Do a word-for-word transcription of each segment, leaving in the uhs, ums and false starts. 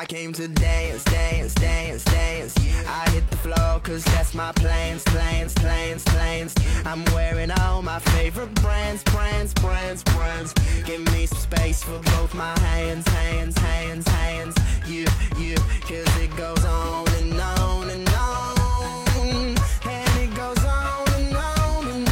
I came to dance, dance, dance, dance. I hit the floor cause that's my plans, plans, plans, plans. I'm wearing all my favorite brands, brands, brands, brands. Give me some space for both my hands, hands, hands, hands. You, you, cause it goes on and on and on. And it goes on and on and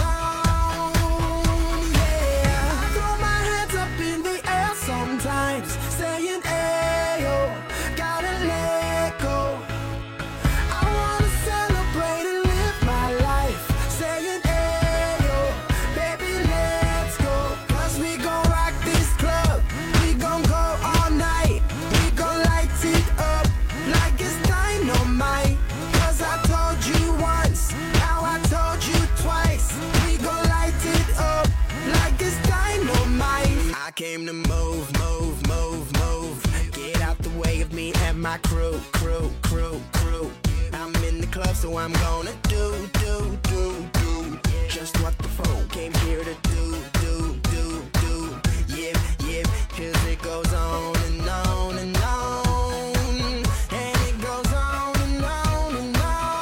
on. Yeah, I throw my hands up in the air sometimes, saying ayo, gotta let go. I wanna celebrate and live my life, saying ayo, baby let's go. Cause we gon' rock this club, we gon' go all night. We gon' light it up like it's dynamite. Cause I told you once, now I told you twice. We gon' light it up like it's dynamite. I came to move, move, move, move. Get out the way of me and my crew, crew, crew, crew. I'm in the club, so I'm gonna do, do, do, do just what the phone came here to do, do, do, do. Yeah, yeah, cause it goes on and on and on. And it goes on and on and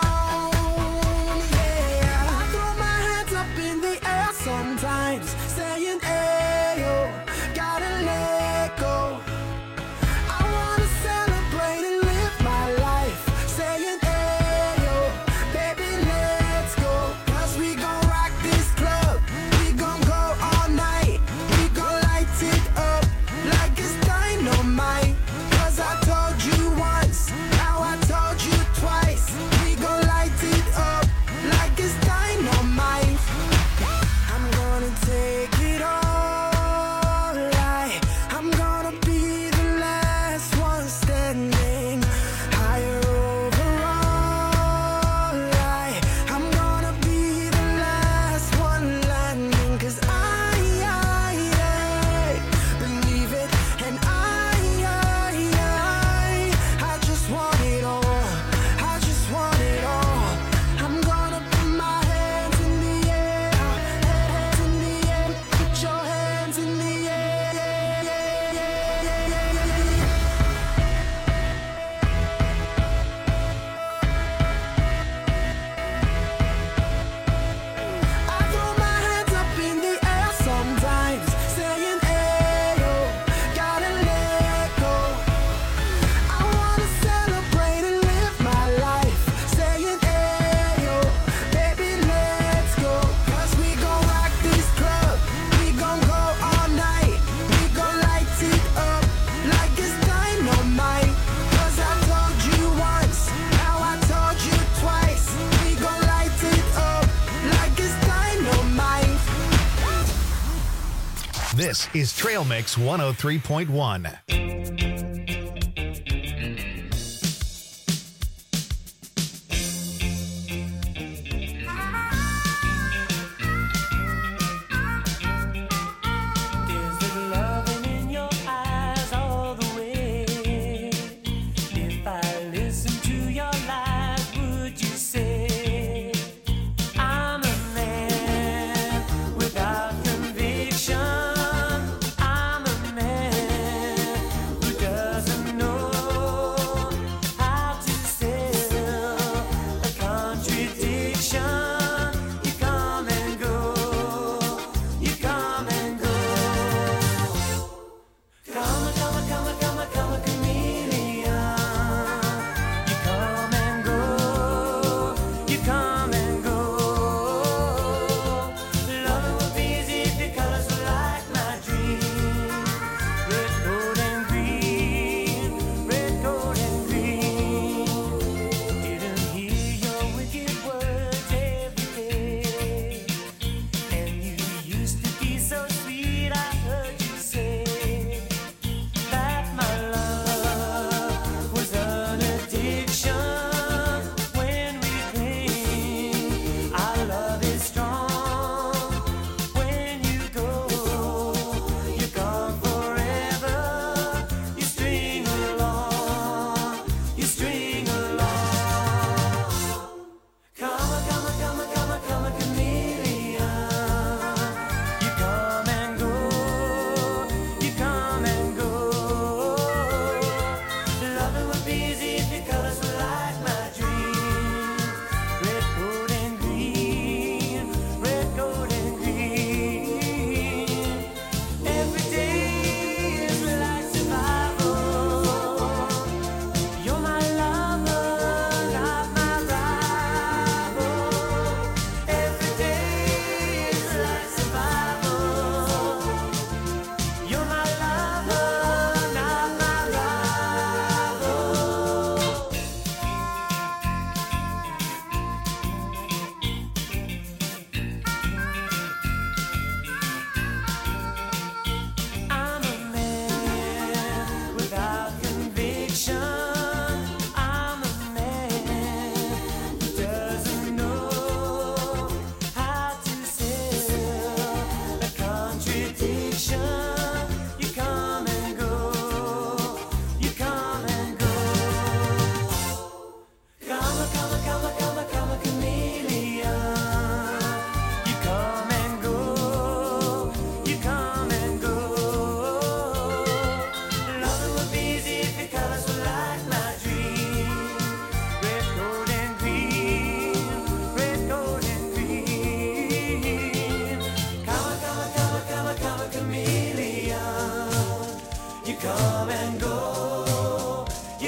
on. Yeah, I throw my hands up in the air sometimes, saying ayo, gotta let go. I wanna celebrate and live my life, saying ayo, baby let's go. Cause we gon' rock this club, we gon' go all night. We gon' light it up like it's dynamite. Cause I told you once, now I told you twice. We gon' light it up like it's dynamite. I'm gonna take it all right. I'm gonna be the last one standing, higher over all right. I'm gonna be the last one landing. Cause I, I, I believe it. And I, I, I I just want it all. I just want it all. I'm gonna put my hands in the air, hands in the air. Put your hands in the air. I throw my hands up in the air sometimes, saying ayo, gotta let go. I wanna celebrate and live my life, saying ayo, baby let's go. Cause we gon' rock this club, we gon' go all night. We gon' light it up like it's dynamite. Cause I told you once, now I told you twice. We gon' light it up like it's dynamite. This is Trail Mix one oh three point one. Is it loving in your eyes all the way? If I listen to your lies, would you say I'm a man without conviction? I'm a man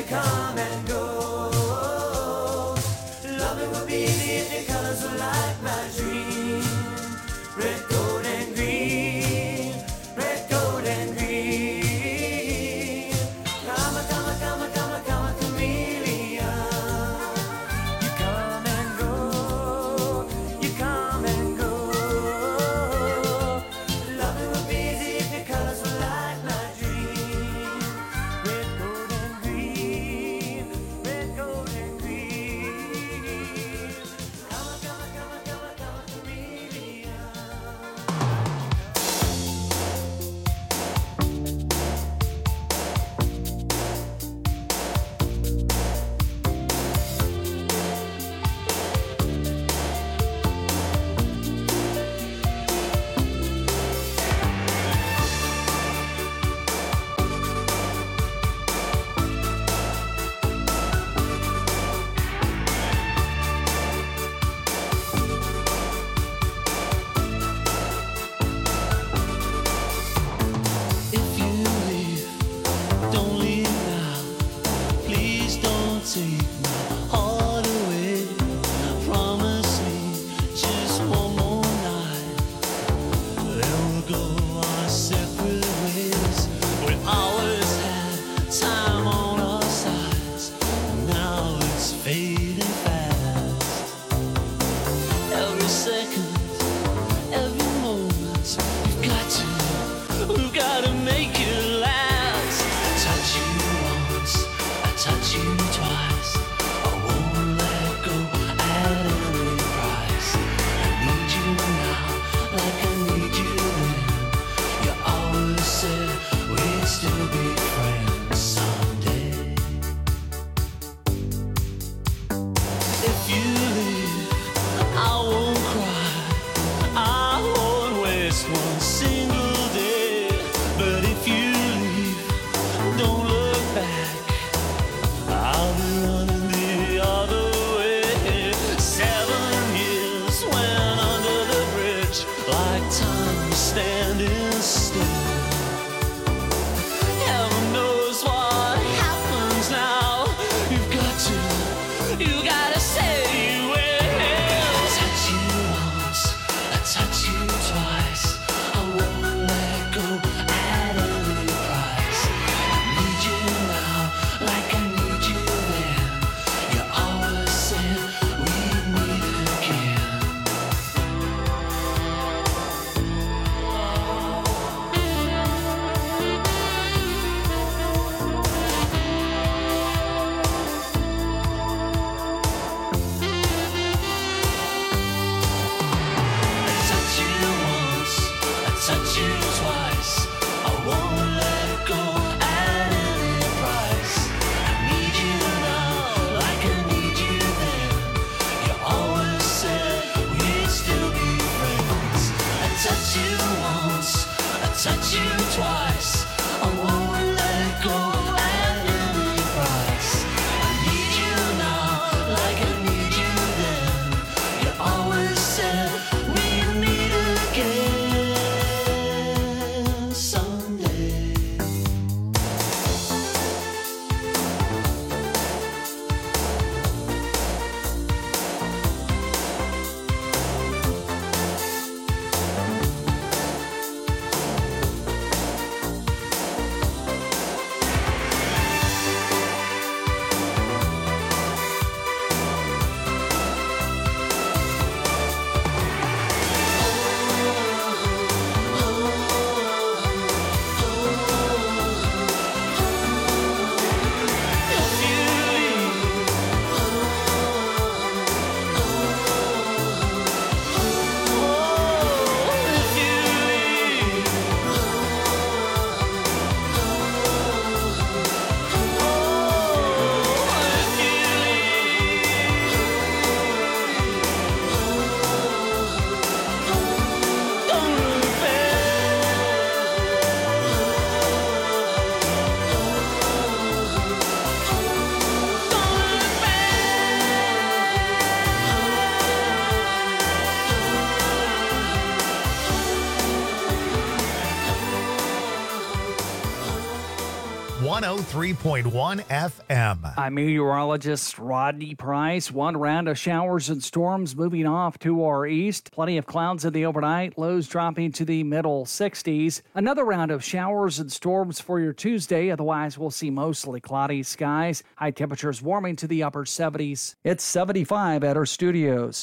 come and go. Loving would be easy if your colors were like my dream. Red, gold, and green. Red, gold, and green. Come a, come a, come a, come a, come a chameleon. You come and go. You come and go. Loving would be easy if your colors were like my dream. Red, gold, and green. Red, gold, and green. Come a, come a, come a, come a, come a chameleon. If you leave, don't leave now. Please don't take my heart away. Promise me just one more night. Then we'll go our separate ways. We always had time on our sides. Now it's fading fast. Every second, every moment, we've got to, we've got to make it last. Touch you once, I touch you twice. three point one F M. I'm meteorologist Rodney Price. One round of showers and storms moving off to our east. Plenty of clouds in the overnight, lows dropping to the middle sixties. Another round of showers and storms for your Tuesday. Otherwise, we'll see mostly cloudy skies. High temperatures warming to the upper seventies. It's seventy-five at our studios.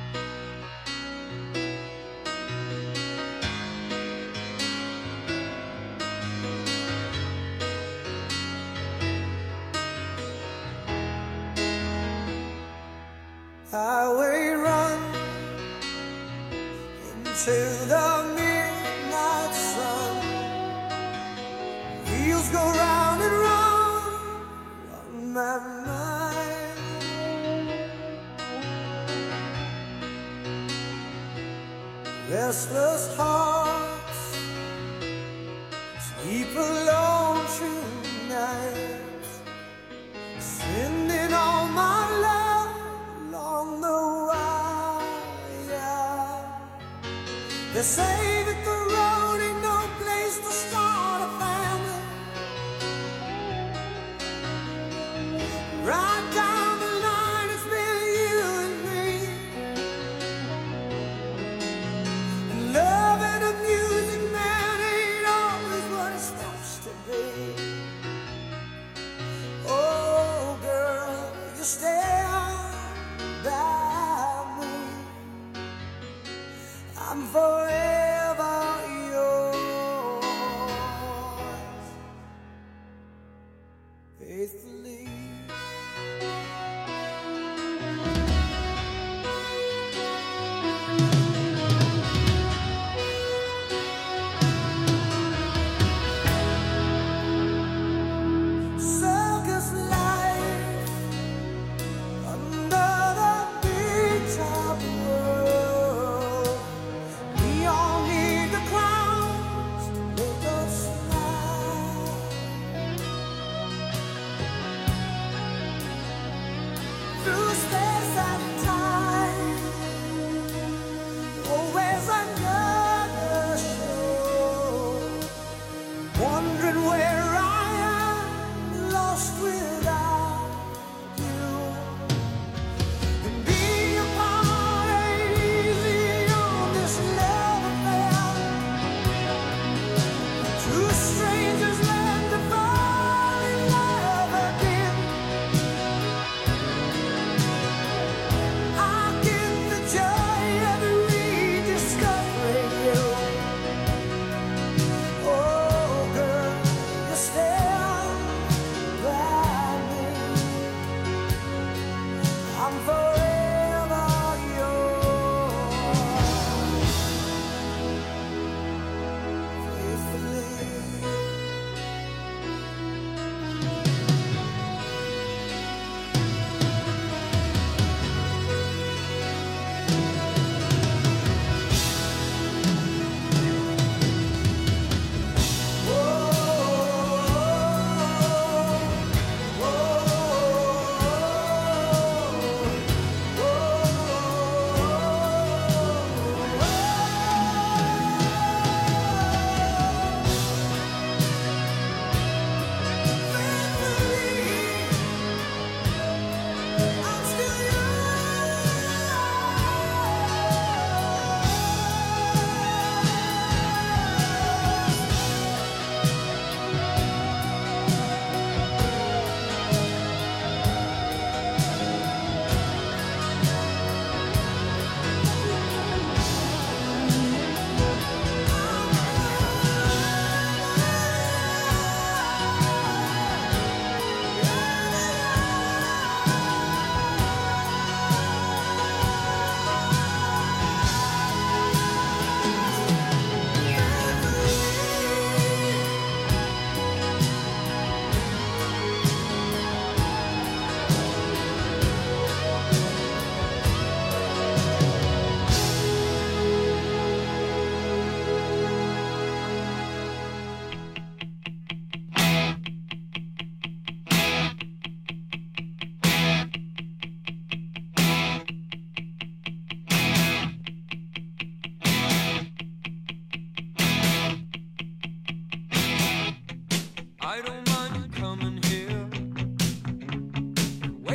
Highway run into the midnight sun. Wheels go round and round on my mind. Restless hearts sleep alone tonight, sending all my love along the wire. They say that the road ain't no place to start a family. Right down the line, it's been you and me. And love and a music man ain't always what it's supposed to be. Oh, girl, you stay by me. I'm forever yours, faithfully. Circus life under the big top world. We all need the clowns to make us smile.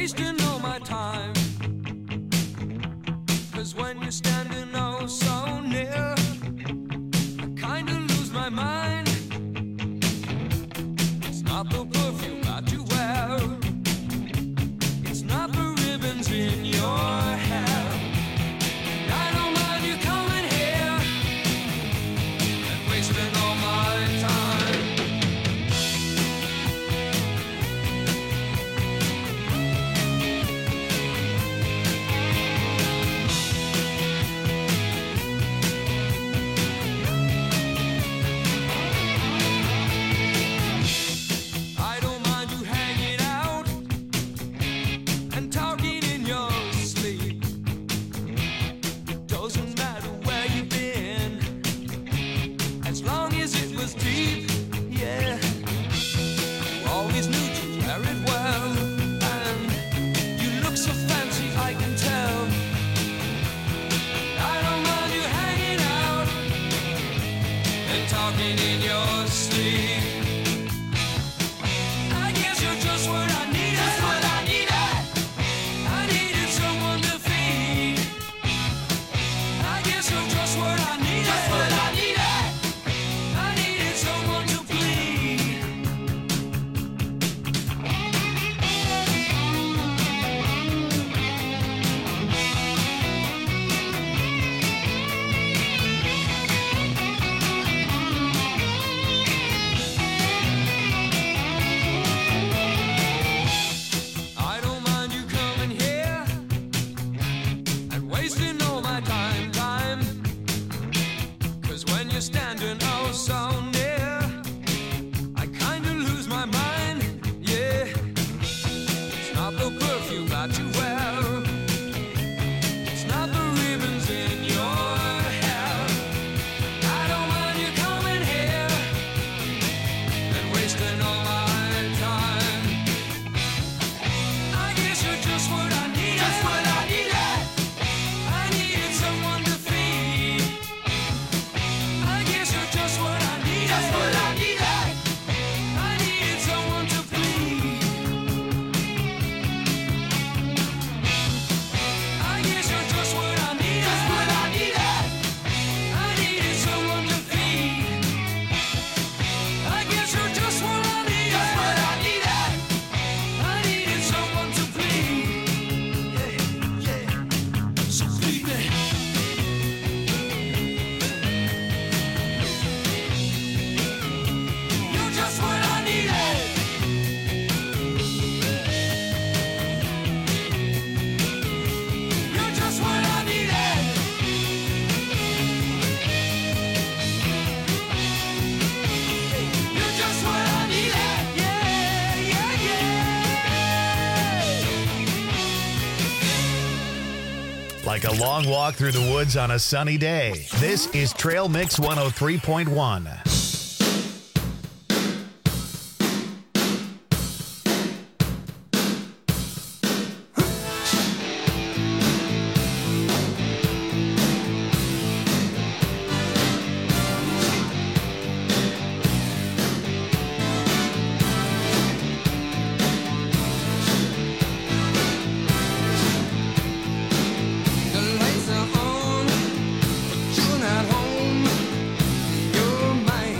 wasting all my time. 'Cause when you're standing oh so near, I kinda lose my mind. It's not the perfume that you wear, it's not the ribbons in your hair. I don't mind you coming here and wasting all my time. I don't mind you hanging out and talking in your sleep. Doesn't matter where you've been, as long as it was deep, yeah. You always knew to wear it well, and you look so fancy, I can tell. I don't mind you hanging out and talking in your sleep. I guess you're just what I needed. Just what I needed. I needed someone to feed. I guess you're just what I needed. Just what I needed. I needed someone to bleed. I don't mind you coming here and wasting all my time, time. 'Cause when you're standing oh so near, I kinda lose my mind, yeah. It's not the perfume that you wear, it's not the ribbons in your hair. I don't mind you coming here and wasting all my time. I guess you're just what I needed. Just what I needed. I needed someone to feed. I guess you're just what I needed. Just what I needed. I needed someone to bleed. I guess you're just what I needed. Just what I needed. I needed someone to feed. I guess you're just what I needed. Just what I needed. I needed someone to bleed. Yeah, yeah. So bleed me. You're just what I needed. You're just what I needed. You're just what I needed. Yeah, yeah, yeah. Like a long walk through the woods on a sunny day. This is Trail Mix one oh three point one. The lights are on, but you're not home. You're my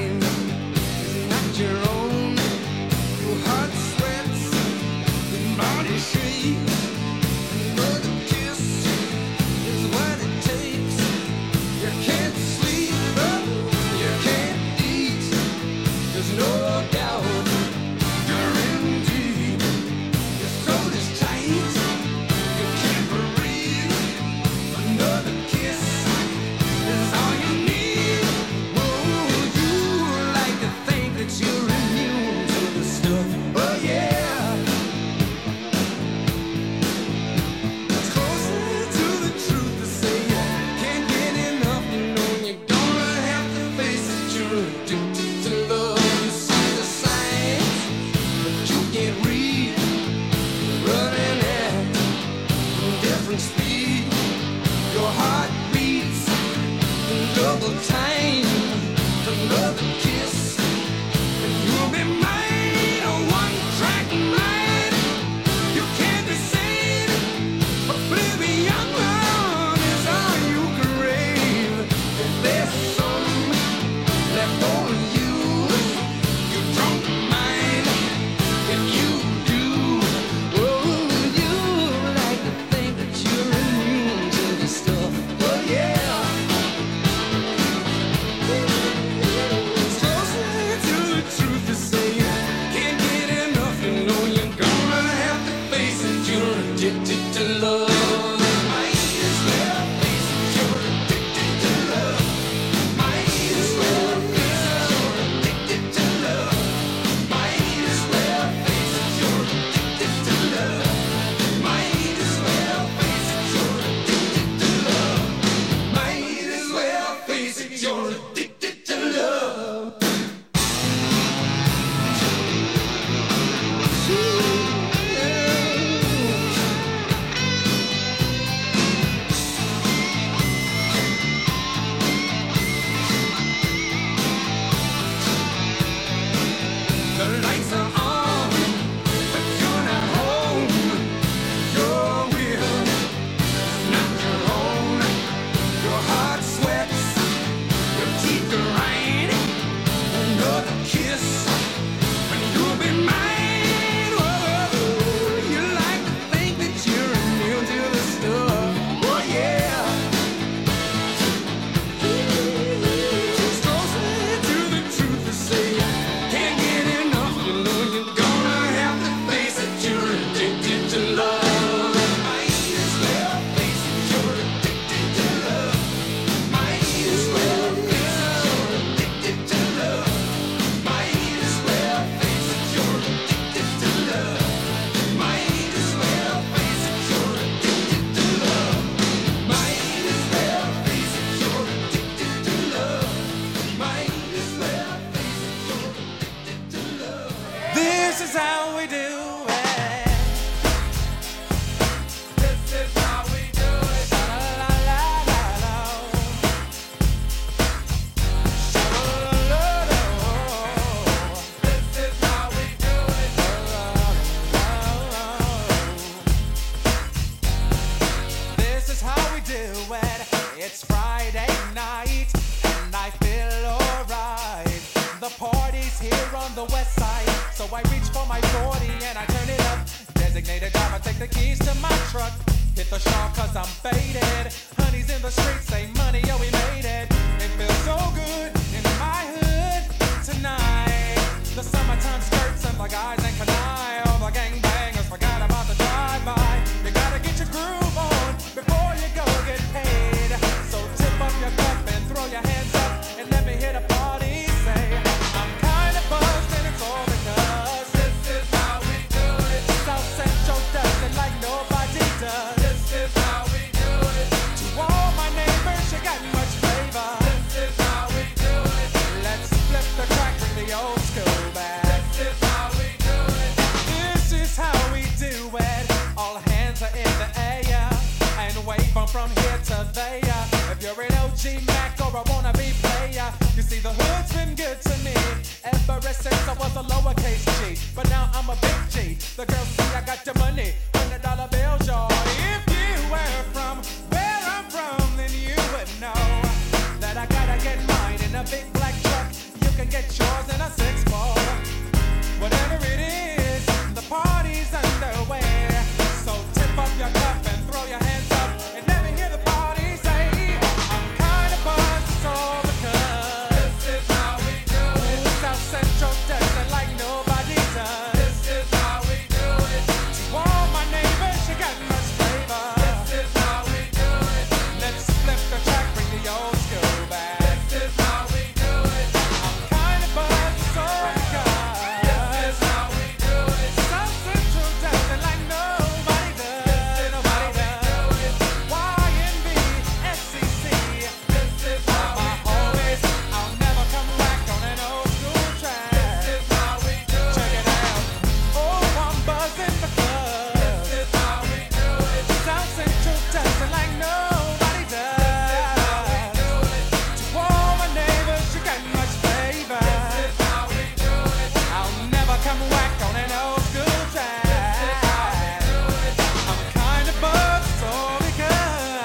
I reach for my forty and I turn it up. Designated driver, take the keys to my truck. Hit the shop cause I'm faded. Honey's in the streets, say money, yo, we made it. It feels so good in my hood tonight. The summertime skirts and the guys ain't canine. All the gangbangers forgot about the drive-by. You gotta get your groove on before you go get paid. So tip up your cup and throw your hands up and let me hit a party. Say, I'm kinda buzzed and it's all because this is how we do it. South Central does it like nobody does. This is how we do it. To all my neighbors, you got much flavor. This is how we do it. Let's flip the track, bring the old school back. This is how we do it. This is how we do it. All hands are in the air and wave from from here to there. If you're an O G Mac or a wannabe player, you see the hood's been good to me ever since I was a lowercase G. But now I'm a big G. The girls see I got the money, hundred dollar bills, y'all. If you were from where I'm from, then you would know that I gotta get mine in a big black truck. You can get yours in a six four. Whatever it is, the party's underway. So tip up your cup and throw your hands up and let me hear the party say, I'm kinda buzzed, it's all because this is how we do it. South Central does it like nobody does. This is how we do it. To all my neighbors, you got much flavor. This is how we do it. Let's flip the track, bring the old school back. This is how we do it. I'm kinda buzzed, it's all because this is how we do it. South Central does it like nobody does. Nobody does. Y N B, S C C. This is how we do it. I'll never come back on an old school track. This is how we do it. Check it out. Oh, I'm buzzing because this is how we do it. South Central does it like nobody does. This is how we do it. To all my neighbors, you got much flavor. This is how we do it. I'll never come back on an old school track. This is how we do it. I'm kinda buzzed, so because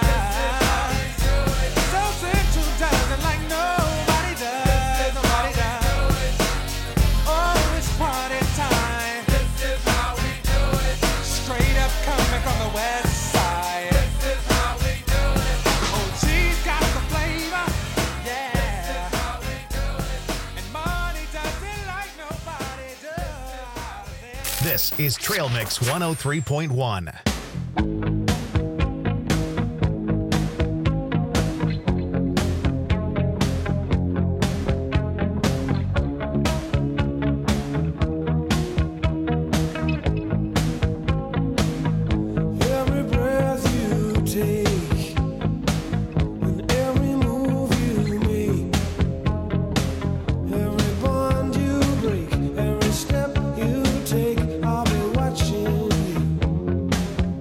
South Central does it like nobody does. Nobody does. Oh, it's party time. This is how we do it. Straight up coming from the west side. This is how we do it. O G's got the flavor. Yeah. This is how we do it. And money does it like nobody does. This is Trail Mix one oh three point one. Every breath you take and every move you make, every bond you break, every step you take, I'll be watching you.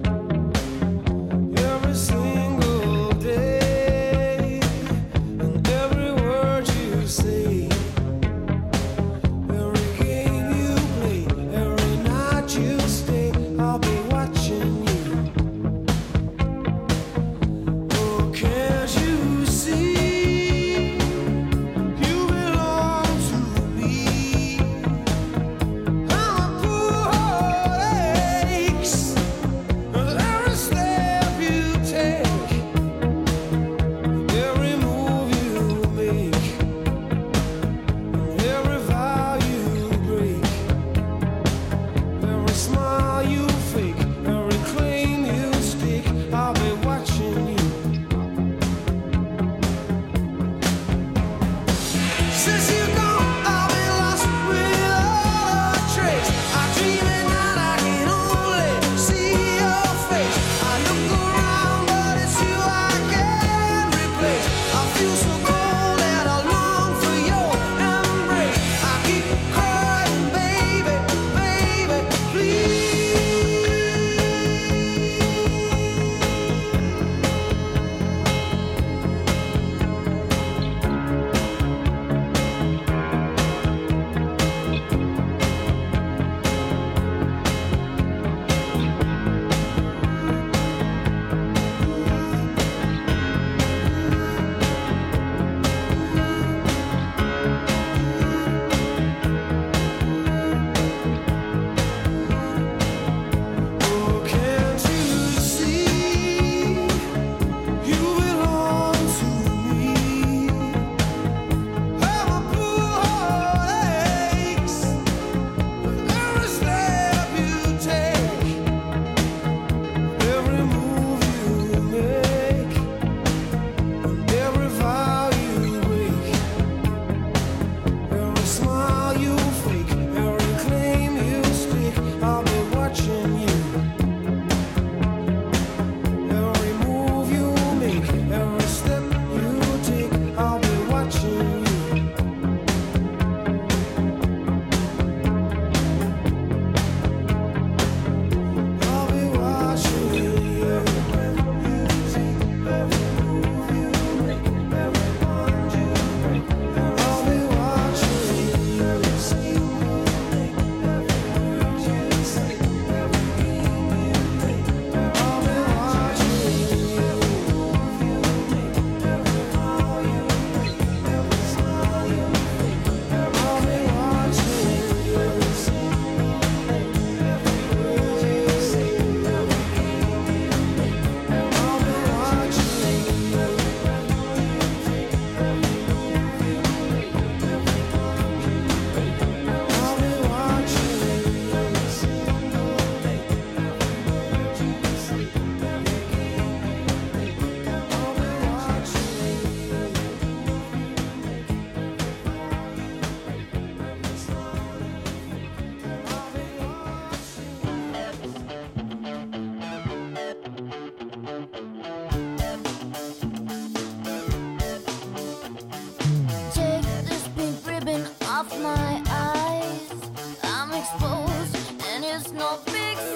Every single day and every word you say, every game you play, every night you stay, I'll be watching you. Oh, can't you see? You belong to me. I'm a poor heart aches with every step you take, every move you make, every vow you break, every smile you fake.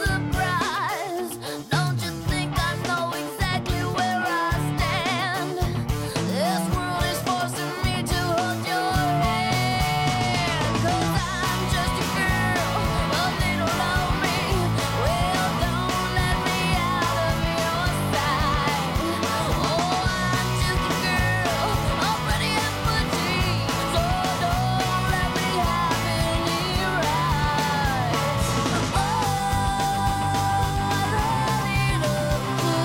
surprise. Don't you think I know exactly where I stand? This world is forcing me to hold your hand. 'Cause I'm just a girl, a little lonely. Well, don't let me out of your sight. Oh, I'm just a girl, a pretty effigy. So don't let me have any rights. Oh, I love it up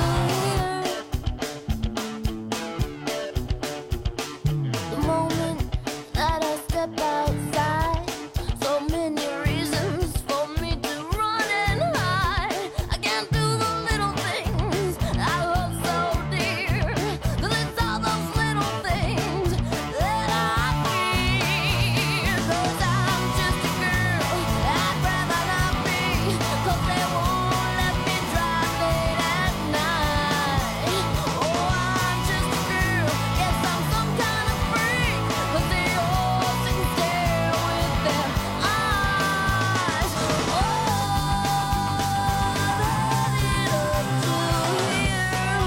to here. The moment that I step outside, so many reasons for me to run and hide. I can't do the little things I love so dear, 'cause it's all those little things that I fear. 'Cause I'm just a girl, I'd rather not be, 'cause they won't let me drive late at night. Oh, I'm just a girl, yes, I'm some kind of freak, 'cause they all sit and stare with their eyes. Oh, let it up to here.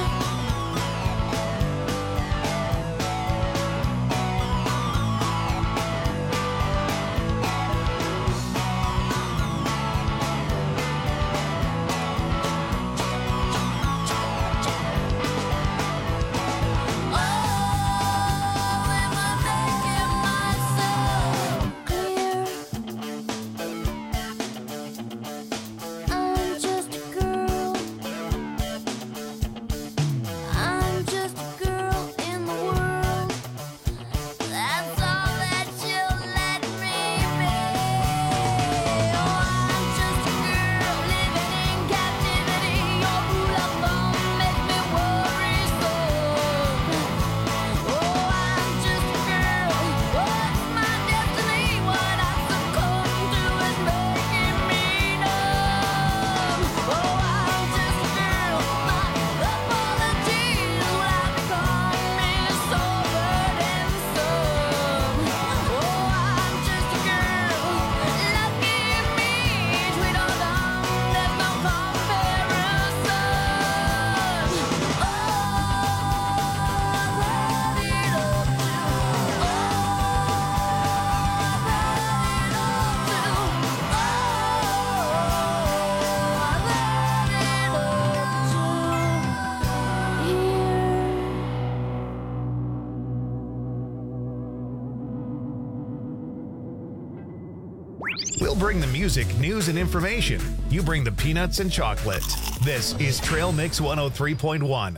Oh, am I making myself clear? I'm just a girl. I'm just a girl in the world. That's all that you'll let me be. Oh, I'm just a girl living in captivity. Your rule of thumb makes me worry so. Oh, I'm just a girl. What's my destiny? What I succumb to is making me numb. Oh, I'm just a girl. My apologies will have become me so burdensome. Oh, I'm just a girl. Lucky me, sweet or dumb, there's no comparison. Oh, I love it up to. Oh, I love it up to. Oh, I love it up to here. We'll bring the music, news, and information. You bring the peanuts and chocolate. This is Trail Mix one oh three point one.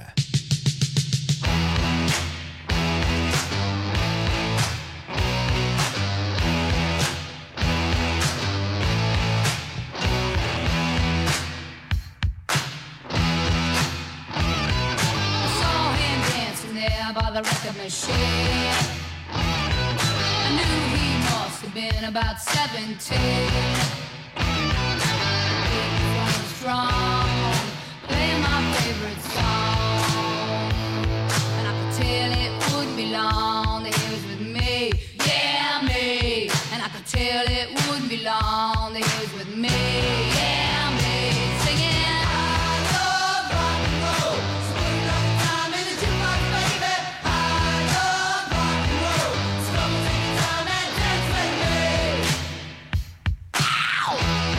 Saw him dancing there by the record machine. I knew he must have been about seventeen. Big front strong, playing my favorite song, and I could tell it wouldn't be long that he was with me, yeah me. And I could tell it wouldn't be long that he was with me, yeah me. Singing, I love rock and roll, so put another time in the jukebox, baby. I love rock and roll, so come and take your time and dance with me. Ow!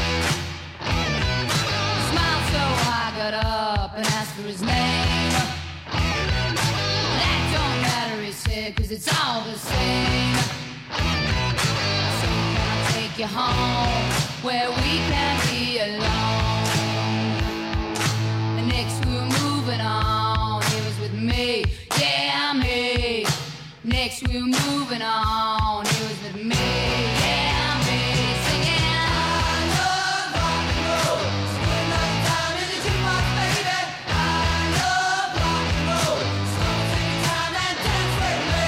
Smiled so I got up and asked for his name. That don't matter, he said, 'cause it's all the same. So can I take you home where we can be alone? The next we were moving on, he was with me, yeah me. Next we were moving on, he was with me, yeah me. Singing, I love rock and roll, so put another time in the jukebox, baby. I love rock and roll, so come and take your time and dance with me.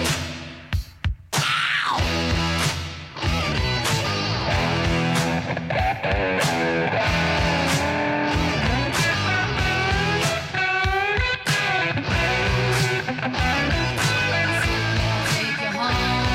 Ow! Take you home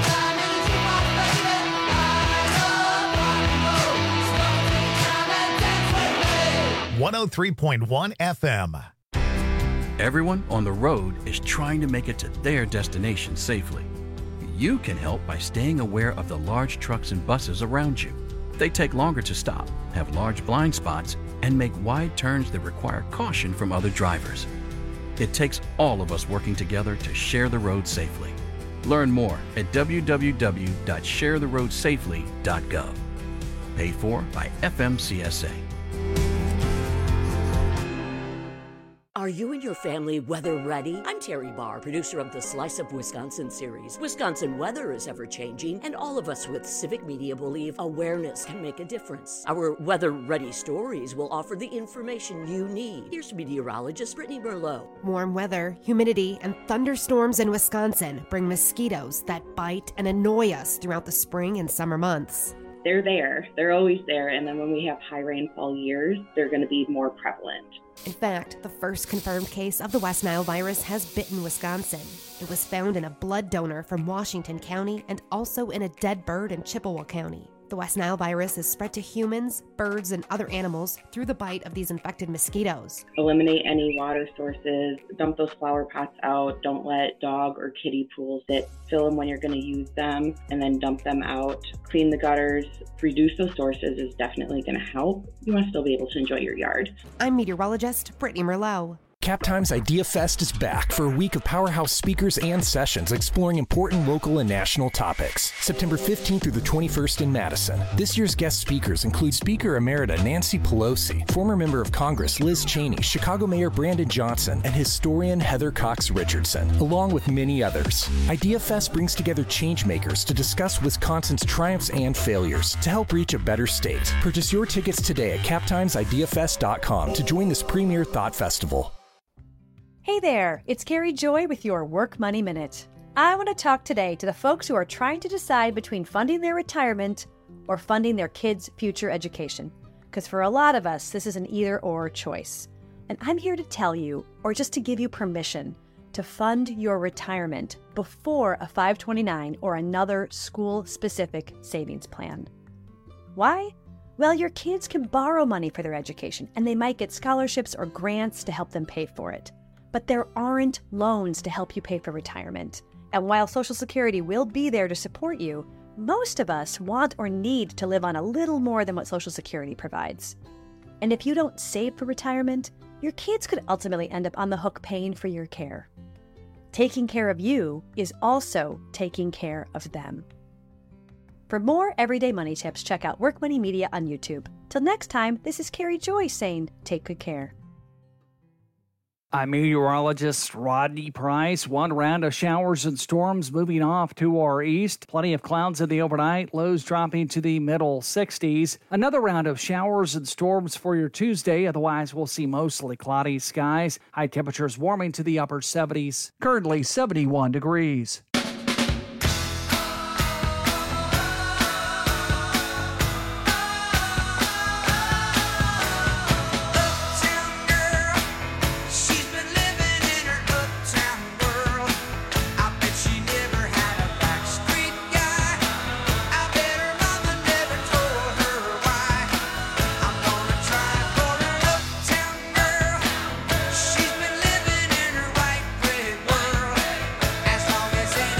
time in a jukebox, baby. I love rock and roll. So come and take time and dance with me. one oh three point one F M. Everyone on the road is trying to make it to their destination safely. You can help by staying aware of the large trucks and buses around you. They take longer to stop, have large blind spots, and make wide turns that require caution from other drivers. It takes all of us working together to share the road safely. Learn more at w w w dot share the road safely dot gov. Paid for by F M C S A. Are you and your family weather ready? I'm Terry Barr, producer of the Slice of Wisconsin series. Wisconsin weather is ever changing, and all of us with civic media believe awareness can make a difference. Our weather ready stories will offer the information you need. Here's meteorologist Brittany Merlot. Warm weather, humidity, and thunderstorms in Wisconsin bring mosquitoes that bite and annoy us throughout the spring and summer months. They're there. They're always there. And then when we have high rainfall years, they're going to be more prevalent. In fact, the first confirmed case of the West Nile virus has bitten Wisconsin. It was found in a blood donor from Washington County and also in a dead bird in Chippewa County. The West Nile virus is spread to humans, birds, and other animals through the bite of these infected mosquitoes. Eliminate any water sources, dump those flower pots out, don't let dog or kiddie pools sit, fill them when you're going to use them, and then dump them out. Clean the gutters, reduce those sources is definitely going to help. You want to still be able to enjoy your yard. I'm meteorologist Brittany Merlot. Captime's Idea Fest is back for a week of powerhouse speakers and sessions exploring important local and national topics. September fifteenth through the twenty-first in Madison. This year's guest speakers include Speaker Emerita Nancy Pelosi, former member of Congress Liz Cheney, Chicago Mayor Brandon Johnson, and historian Heather Cox Richardson, along with many others. Idea Fest brings together changemakers to discuss Wisconsin's triumphs and failures to help reach a better state. Purchase your tickets today at captimes idea fest dot com to join this premier thought festival. Hey there, it's Carrie Joy with your Work Money Minute. I want to talk today to the folks who are trying to decide between funding their retirement or funding their kids' future education. Because for a lot of us, this is an either-or choice. And I'm here to tell you, or just to give you permission, to fund your retirement before a five twenty-nine or another school-specific savings plan. Why? Well, your kids can borrow money for their education, and they might get scholarships or grants to help them pay for it. But there aren't loans to help you pay for retirement. And while Social Security will be there to support you, most of us want or need to live on a little more than what Social Security provides. And if you don't save for retirement, your kids could ultimately end up on the hook paying for your care. Taking care of you is also taking care of them. For more everyday money tips, check out Work Money Media on YouTube. Till next time, this is Carrie Joy saying, take good care. I'm meteorologist Rodney Price. One round of showers and storms moving off to our east. Plenty of clouds in the overnight. Lows dropping to the middle sixties. Another round of showers and storms for your Tuesday. Otherwise, we'll see mostly cloudy skies. High temperatures warming to the upper seventies. Currently seventy-one degrees. She's been living in her white bread world as long as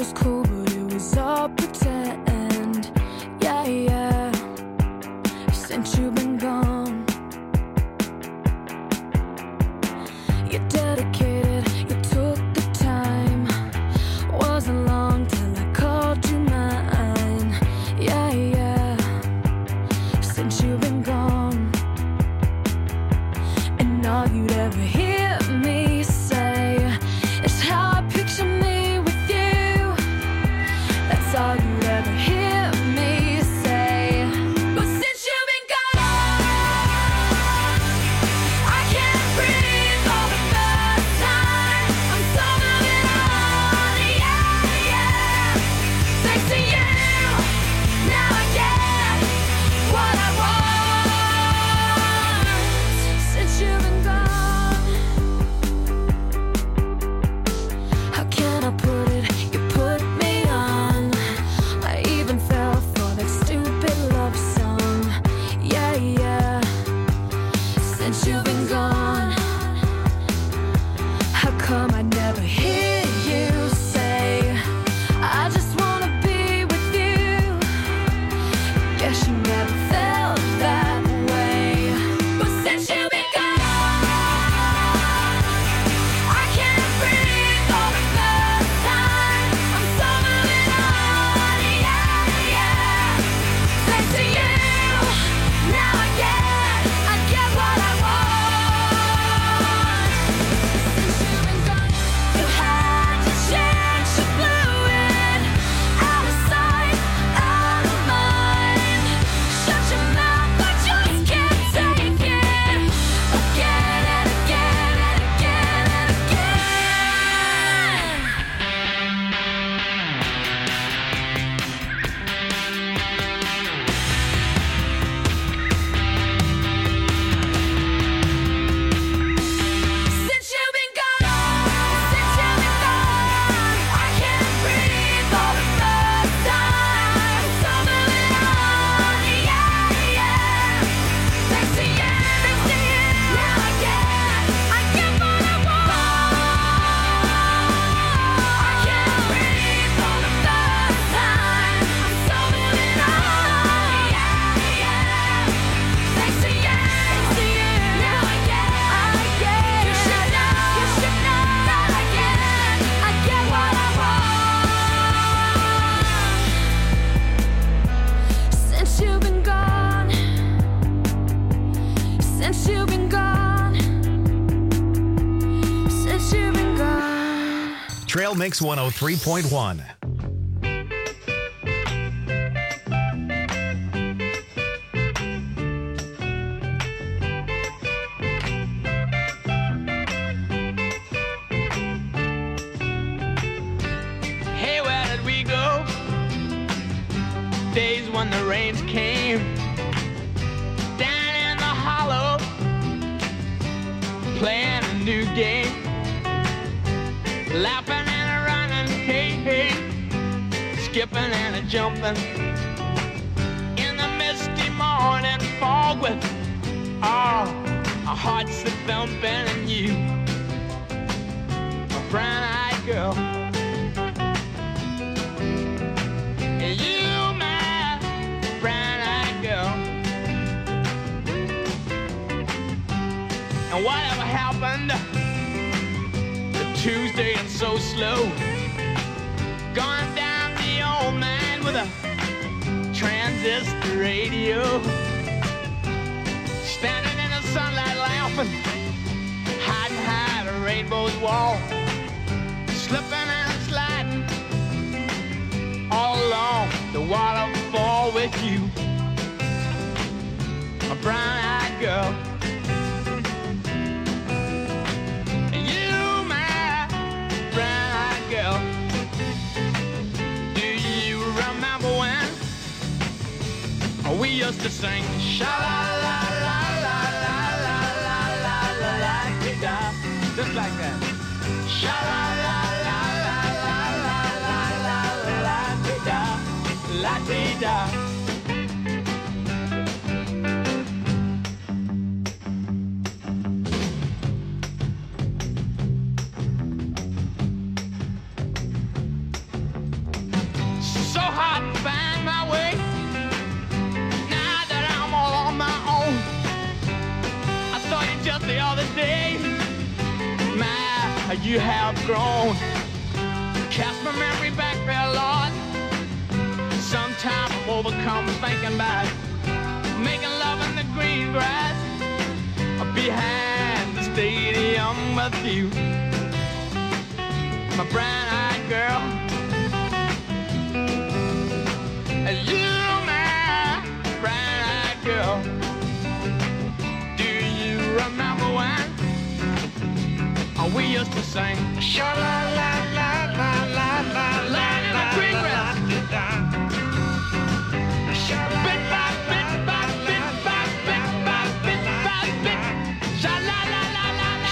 was cool, but it was all pretend. Yeah, yeah. Since you've been gone, you're dedicated, you took the time. Wasn't long till I called you mine. Yeah, yeah. Since you've been gone, and all you'd ever hear me say is how I picture me with you. That's all you'd ever hear me say. But since you've been gone, I can't breathe for the first time. I'm so moving on, yeah, yeah. Thanks to you, now I get what I want. Since you've been gone, how can I put it? You put me on. I even fell for that stupid love song. Yeah, yeah. Since you've been gone, how come I never hear you say, I just wanna be with you? Guess you never felt that way. But since you've been gone, I can't breathe for the first time. I'm so moving on, yeah, yeah. Thanks to you, now I get, I get what I want. Since you've been gone, you had your chance, you blew it. Out of sight, out of mind. Shut your mouth, I just can't take it. Again and again and again and again. Since you've been gone, since you've been gone, I can't breathe for the first time. So moving on, yeah, yeah. Thanks to you, thanks to you, now I get, I get what I want. I can't breathe for the first time. I'm so moving on, yeah, yeah. Thanks to you, thanks to you, now I get, I get. You should know, you should know that I get, I get what I want. Since you've been gone, since you've been gone, since you've been gone. Trail Mix one oh three point one. Hey, where did we go? Days when the rains came down in the hollow, playing a new game, laughing and a running, hey, hey, skipping and a jumping in the misty morning fog with all our hearts a thumping and you, a brown-eyed girl. And you, my brown-eyed girl. And whatever happened to Tuesday and so slow, going down the old man with a transistor radio, standing in the sunlight laughing, hiding behind a rainbow's wall, slipping and sliding all along the waterfall with you, a brown-eyed girl. And you, my brown-eyed girl. Do you remember when we used to sing sha-la-la-la-la-la-la-la-la-la-la-la-la-la-la-la, just like that. Sha-la-la-la-la-la-la-la-la-la-la-la-la-la-la. so hard to find my way. Now that I'm all on my own, I saw you just the other day. My, you have grown. Cast my memory back there, Lord. Sometimes I'm overcome thinking about making love in the green grass behind the stadium with you, my brown-eyed girl. You, my brown-eyed girl. Do you remember when we used to sing? Sha-la-la-la-la-la-la-la, lying in the green grass. Bit by bit by bit by bit by bit by bit. Sha-la-la-la-la-la-la-la,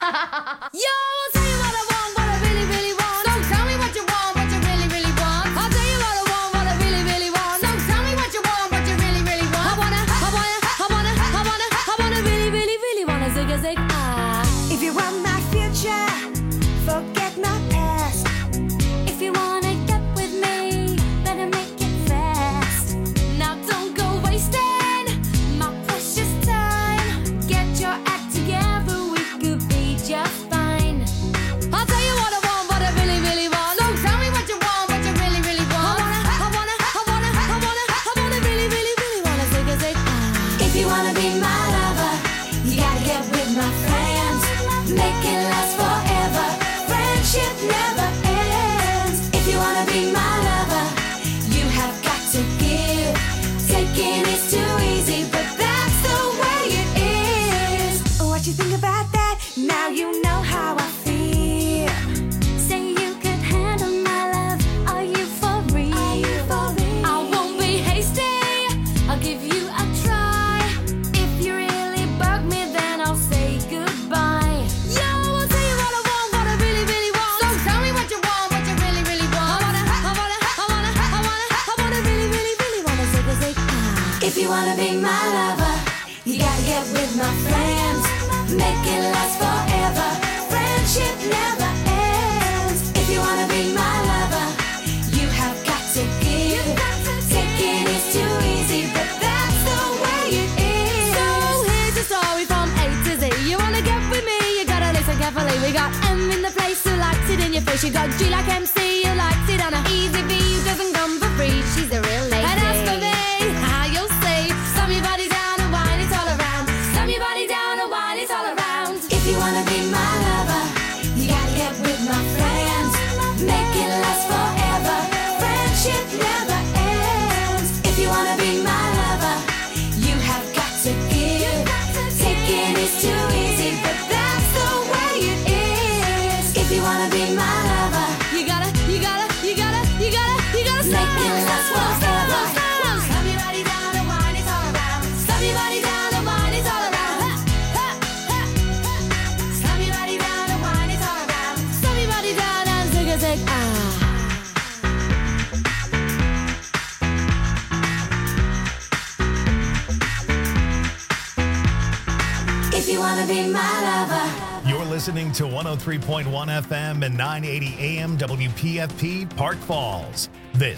I'll tell you what I want, what I really, really want. So tell me what you want, what you really, really want. I'll tell you what I want, what I really, really want. So tell me what you want, what you really, really want. I wanna, I wanna, I wanna, I wanna, I wanna really, really, really wanna zig a zig ah. If you want my future, forget my past. If you wanna get with me, better make it fast. Now don't go wasting my precious time. Get your act together, we could be just fine. I'll tell you what I want, what I really, really want. So tell me what you want, what you really, really want. I wanna, I wanna, I wanna, I wanna, I wanna really, really, really wanna zig a zig ah. If you wanna be my lover, you gotta get with my friends. Make it last forever. Friendship never ends. If you wanna be my lover, you have got to give. Taking is too easy, but that's the way it is. What you think about that? Now you know how I feel. Say you could handle my love. Are you for real? I won't be hasty. I'll give you a try. If you really bug me, then I'll say goodbye. Yo, I'll tell you what I want, what I really, really want. So tell me what you want, what you really, really want. I wanna, I wanna, I wanna, I wanna, I wanna really, really, really wanna zig a zig ah. If you wanna be my lover, you gotta get with my friends. Make it last forever. Friendship never ends. If you wanna be my lover, you have got to give. Taking is too easy, but that's the way it is. So here's the story from A to Z. You wanna get with me, you gotta listen carefully. We got M in the place who likes it in your face. You got G like M C who likes it on a easy V who doesn't come for free. She's a real lady. And as for me, how you'll see, slam your body down and wine it all around. Slam your body down and wine it all around. If you wanna be my lover, you gotta get with my friends. Make it last forever. Friendship never ends. If you wanna be my lover, you have got to give. Taking is too easy, but that's the way it is. If you wanna be my lover, You gotta, you gotta, you gotta, you gotta, you gotta make it last forever. Slam your body down and wine it all around. Slam your body down and wine it all around. Slam your body down and wine it all around. Slam your body down and zig a zig ah. If you wanna be my lover. You're listening to one oh three point one F M and nine eighty A M W P F P Park Falls. This